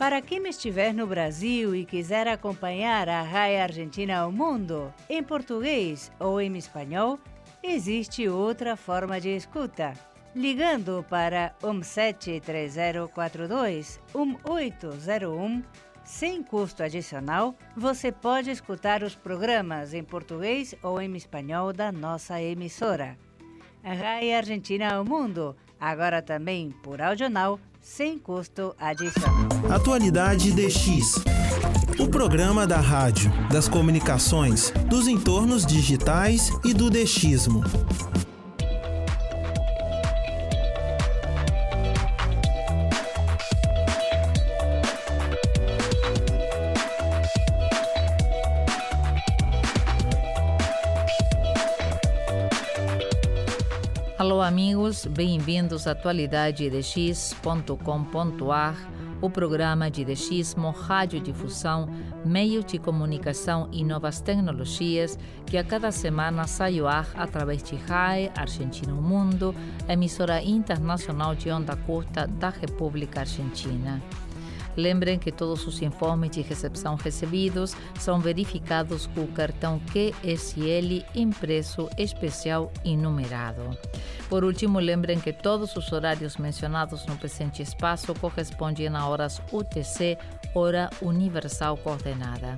Para quem estiver no Brasil e quiser acompanhar a Rai Argentina ao Mundo, em português ou em espanhol, existe outra forma de escuta. Ligando para 173042-1801, sem custo adicional, você pode escutar os programas em português ou em espanhol da nossa emissora. A Rai Argentina ao Mundo, agora também por audional, sem custo adicional. Atualidade DX. O programa da rádio, das comunicações, dos entornos digitais e do DXismo. Alô amigos, bem-vindos à atualidadedx.com.ar, o programa de DXismo, radiodifusão, meio de comunicação e novas tecnologias que a cada semana sai ao ar através de RAI Argentina ao Mundo, emissora internacional de onda curta da República Argentina. Lembrem que todos os informes de recepção recebidos são verificados com o cartão QSL impresso, especial e numerado. Por último, lembrem que todos os horários mencionados no presente espaço correspondem a horas UTC, Hora Universal Coordenada.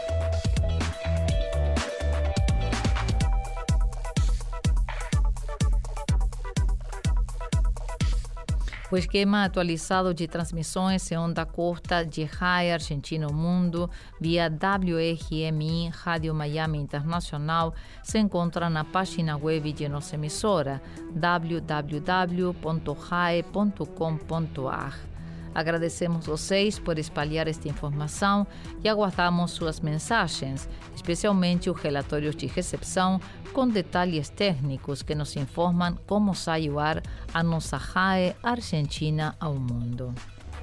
O esquema atualizado de transmissões em onda curta de RAI Argentina ao Mundo via WRMI Rádio Miami Internacional se encontra na página web de nossa emissora www.rai.com.ar. Agradecemos vocês por espalhar esta informação e aguardamos suas mensagens, especialmente os relatórios de recepção com detalhes técnicos que nos informam como sai ao ar a nossa RAI Argentina ao Mundo.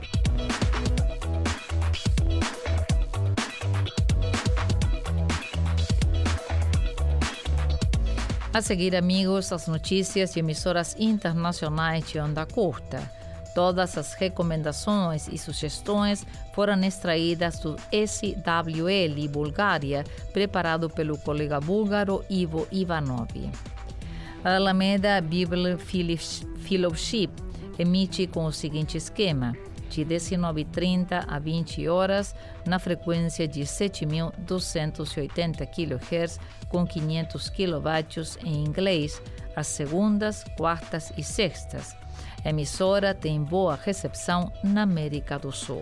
A seguir, amigos, as notícias de emissoras internacionais de onda curta. Todas as recomendações e sugestões foram extraídas do SWL Bulgária, preparado pelo colega búlgaro Ivo Ivanov. A Alameda Bible Fellowship emite com o seguinte esquema: de 19h30 a 20 horas, na frequência de 7.280 kHz com 500 kW em inglês, às segundas, quartas e sextas. A emissora tem boa recepção na América do Sul.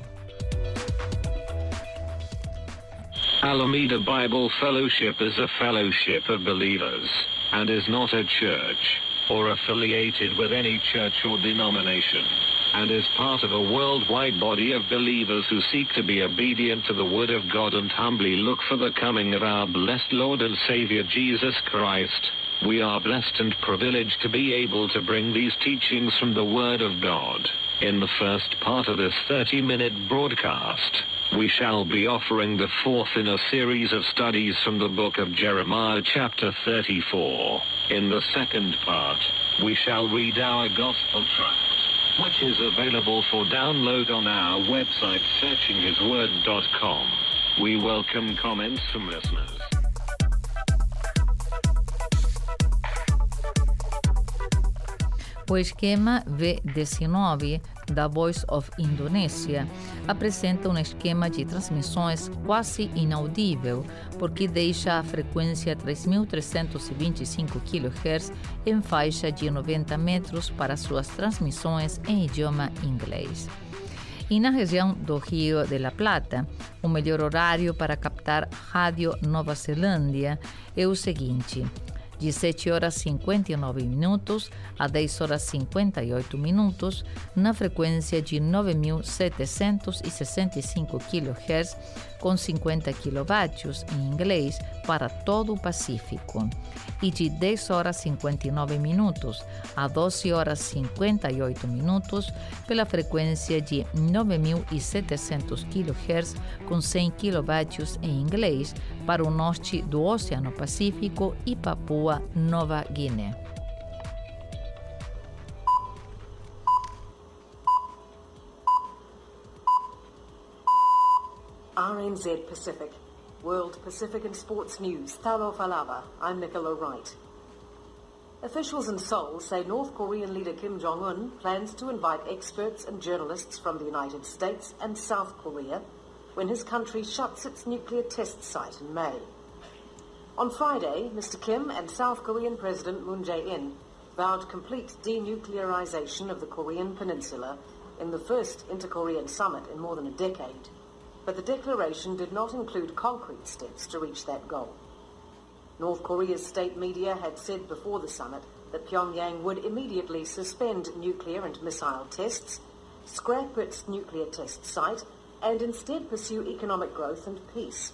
Alameda Bible Fellowship is a fellowship of believers, and is not a church, or affiliated with any church or denomination, and is part of a worldwide body of believers who seek to be obedient to the Word of God and humbly look for the coming of our blessed Lord and Savior Jesus Christ. We are blessed and privileged to be able to bring these teachings from the Word of God. In the first part of this 30-minute broadcast, we shall be offering the fourth in a series of studies from the book of Jeremiah chapter 34. In the second part, we shall read our gospel tract, which is available for download on our website searchinghisword.com. We welcome comments from listeners. O esquema V19 da Voice of Indonésia apresenta um esquema de transmissões quase inaudível, porque deixa a frequência 3.325 kHz em faixa de 90 metros para suas transmissões em idioma inglês. E na região do Rio de la Plata, o melhor horário para captar Rádio Nova Zelândia é o seguinte: de 7 horas 59 minutos a 10 horas 58 minutos, na frequência de 9.765 kHz com 50 kW em inglês para todo o Pacífico, e de 10 horas 59 minutos a 12 horas 58 minutos pela frequência de 9.700 kHz com 100 kW em inglês para o norte do Oceano Pacífico e Papua Nova Guiné. RNZ Pacific, World Pacific and Sports News, Talo Falava. I'm Nicola Wright. Officials in Seoul say North Korean leader Kim Jong-un plans to invite experts and journalists from the United States and South Korea when his country shuts its nuclear test site in May. On Friday, Mr. Kim and South Korean President Moon Jae-in vowed complete denuclearization of the Korean peninsula in the first inter-Korean summit in more than a decade. But the declaration did not include concrete steps to reach that goal. North Korea's state media had said before the summit that Pyongyang would immediately suspend nuclear and missile tests, scrap its nuclear test site, and instead pursue economic growth and peace.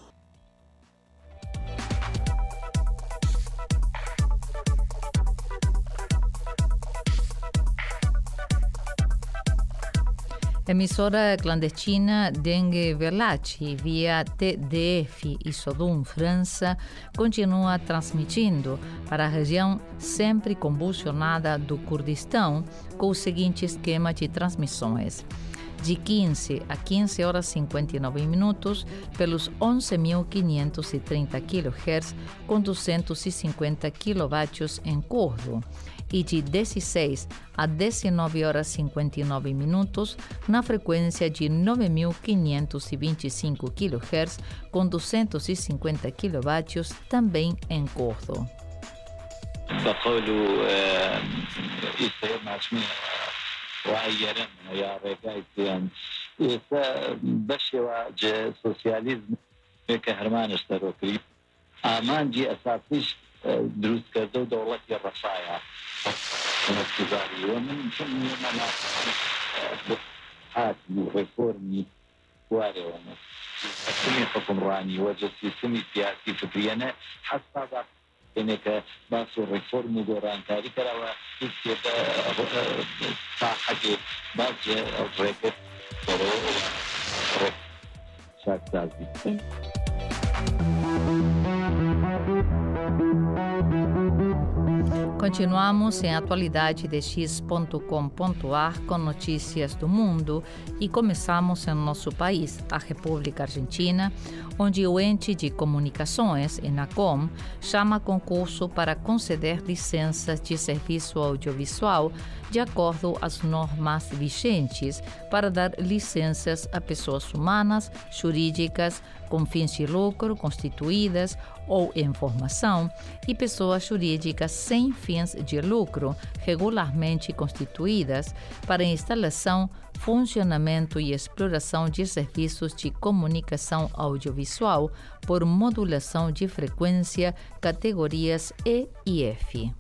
Emissora clandestina Dengue Verlaci, via TDF e Sodom, França, continua transmitindo para a região sempre convulsionada do Kurdistão com o seguinte esquema de transmissões. De 15 a 15 horas 59 minutos pelos 11.530 kHz com 250 kW em curto e de 16 a 19 horas 59 minutos na frequência de 9.525 kHz com 250 kW também em curto. وعيرن يا رجايتين إذا بشوا سوسياليزم كهرمان اشتروكري آمان جي أساسيش دروس كردو دولة الرفايا الاقتداري ومن ثم يمنا حاتي ريفورمي واري ومن سمي حكمراني وجسي سمي سياسي فكرينا حسب إنك باسو ريفورم دوران كاري كراوا إستيبا صاحك باجة الريكت شاك تازي Continuamos em atualidadedx.com.ar com notícias do mundo e começamos em nosso país, a República Argentina, onde o ente de comunicações, ENACOM, chama concurso para conceder licenças de serviço audiovisual de acordo às normas vigentes para dar licenças a pessoas humanas, jurídicas, com fins de lucro constituídas ou em formação e pessoas jurídicas sem fins de lucro regularmente constituídas para instalação, funcionamento e exploração de serviços de comunicação audiovisual por modulação de frequência, categorias E e F.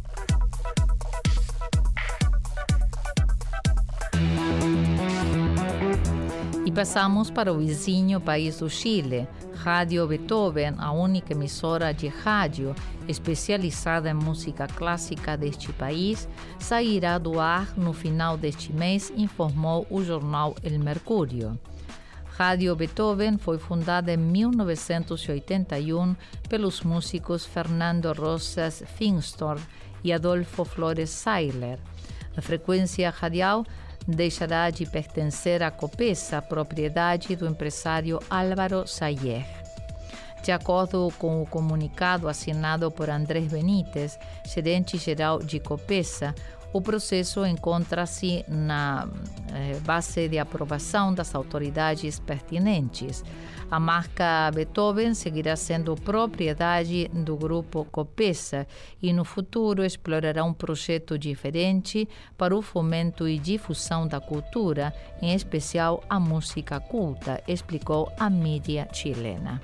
E passamos para o vizinho país do Chile. Rádio Beethoven, a única emissora de rádio especializada em música clássica deste país, sairá do ar no final deste mês, informou o jornal El Mercurio. Rádio Beethoven foi fundada em 1981 pelos músicos Fernando Rosas Finstorf e Adolfo Flores Sailer. A frequência radial deixará de pertencer à Copesa, propriedade do empresário Álvaro Sayer. De acordo com o comunicado assinado por Andrés Benítez, gerente-geral de Copesa, o processo encontra-se na base de aprovação das autoridades pertinentes. A marca Beethoven seguirá sendo propriedade do grupo Copesa e no futuro explorará um projeto diferente para o fomento e difusão da cultura, em especial a música culta, explicou a mídia chilena.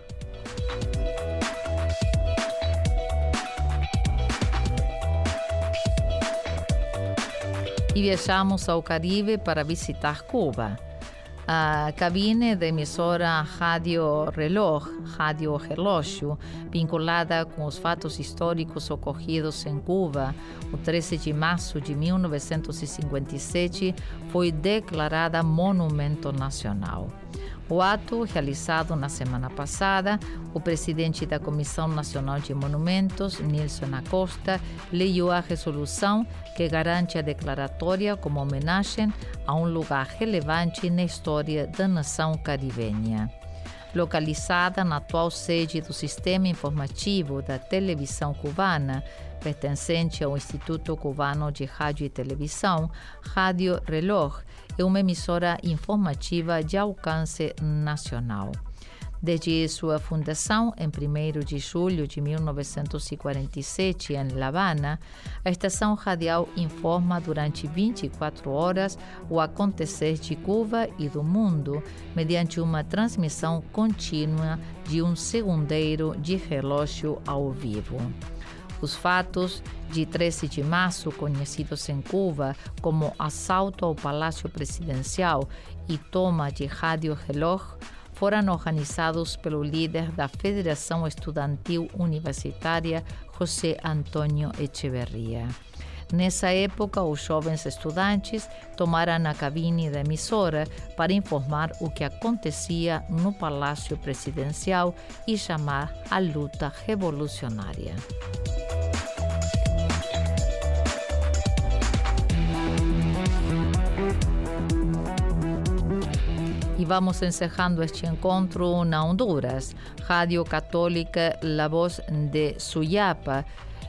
E viajamos ao Caribe para visitar Cuba. A cabine da emissora Rádio Relógio, vinculada com os fatos históricos ocorridos em Cuba, o 13 de março de 1957, foi declarada Monumento Nacional. O ato, realizado na semana passada, o presidente da Comissão Nacional de Monumentos, Nilson Acosta, leu a resolução que garante a declaratória como homenagem a um lugar relevante na história da nação caribenha. localizada na atual sede do Sistema Informativo da Televisão Cubana, pertencente ao Instituto Cubano de Rádio e Televisão. Rádio Reloj é uma emissora informativa de alcance nacional. Desde sua fundação, em 1º de julho de 1947, em La Habana, a estação radial informa durante 24 horas o acontecer de Cuba e do mundo, mediante uma transmissão contínua de um segundeiro de relógio ao vivo. Os fatos de 13 de março, conhecidos em Cuba como assalto ao Palácio Presidencial e toma de Rádio Reloj, foram organizados pelo líder da Federação Estudantil Universitária, José Antônio Echeverría. Nessa época, os jovens estudantes tomaram a cabine da emissora para informar o que acontecia no Palácio Presidencial e chamar a luta revolucionária. E vamos encerrando este encontro na Honduras. Rádio Católica La Voz de Suyapa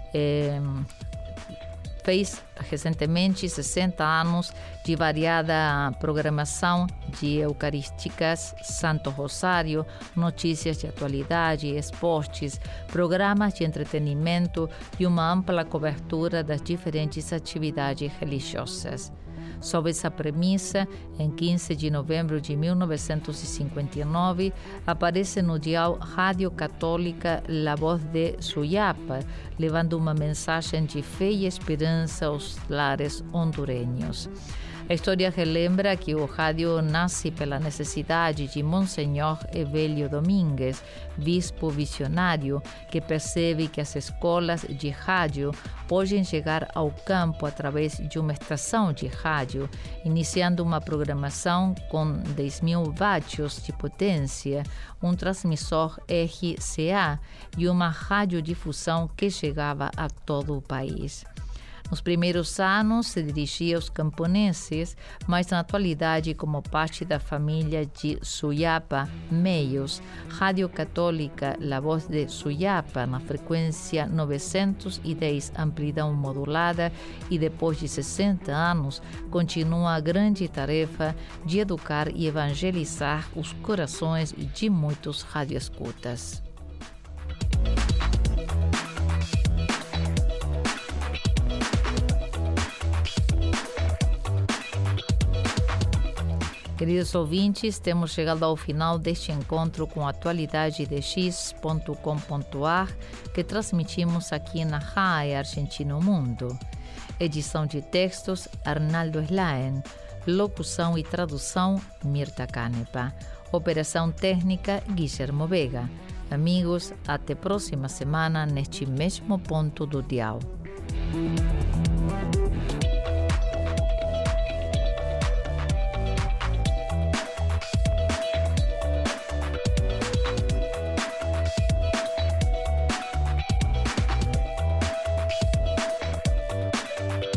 fez recentemente 60 anos de variada programação de eucarísticas, Santo Rosário, notícias de atualidade, esportes, programas de entretenimento e uma ampla cobertura das diferentes atividades religiosas. Sob essa premissa, em 15 de novembro de 1959, aparece no dial Rádio Católica La Voz de Suyapa, levando uma mensagem de fé e esperança aos lares hondurenhos. A história relembra que o rádio nasce pela necessidade de Monsenhor Evelio Domingues, bispo visionário, que percebe que as escolas de rádio podem chegar ao campo através de uma estação de rádio, iniciando uma programação com 10.000 watts de potência, um transmissor RCA e uma radiodifusão que chegava a todo o país. Nos primeiros anos se dirigia aos camponeses, mas na atualidade, como parte da família de Suyapa Meios, Rádio Católica La Voz de Suyapa, na frequência 910 amplidão modulada, e depois de 60 anos, continua a grande tarefa de educar e evangelizar os corações de muitos radioescutas. Queridos ouvintes, temos chegado ao final deste encontro com a atualidade de x.com.ar que transmitimos aqui na RAI Argentina Mundo. Edição de textos, Arnaldo Slaen. Locução e tradução, Mirta Canepa. Operação técnica, Guillermo Vega. Amigos, até próxima semana neste mesmo ponto do dial.